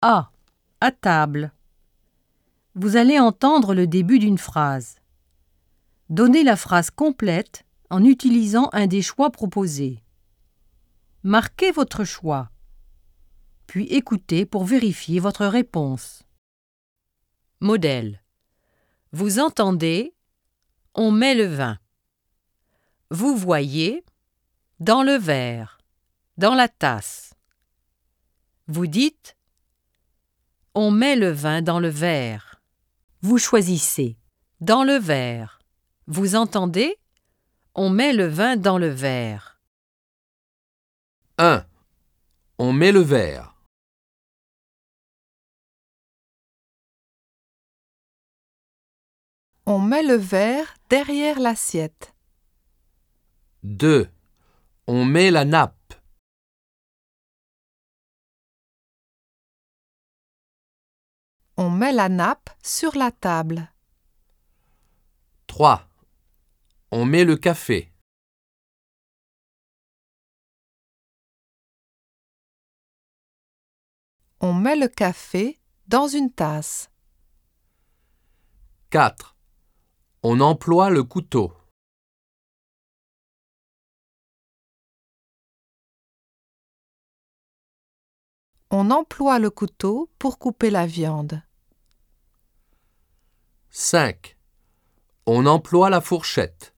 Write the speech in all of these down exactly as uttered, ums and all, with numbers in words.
A. À table. Vous allez entendre le début d'une phrase. Donnez la phrase complète en utilisant un des choix proposés. Marquez votre choix, puis écoutez pour vérifier votre réponse. Modèle. Vous entendez, on met le vin. Vous voyez, dans le verre, dans la tasse. Vous dites, on met le vin dans le verre. Vous choisissez, dans le verre. Vous entendez, on met le vin dans le verre. un. On met le verre. On met le verre derrière l'assiette. deux. On met la nappe. On met la nappe sur la table. trois. On met le café. On met le café dans une tasse. quatre. On emploie le couteau. On emploie le couteau pour couper la viande. cinq. On emploie la fourchette.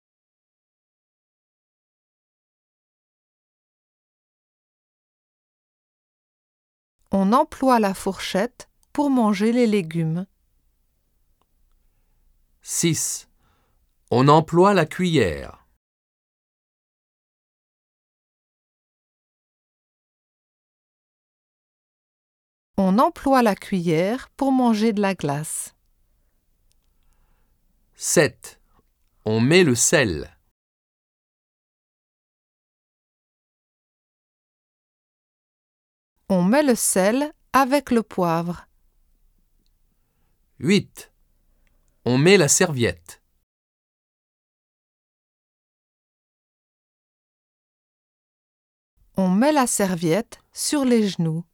On emploie la fourchette pour manger les légumes. six. On emploie la cuillère. On emploie la cuillère pour manger de la glace. sept. On met le sel. On met le sel avec le poivre. huit. On met la serviette. On met la serviette sur les genoux.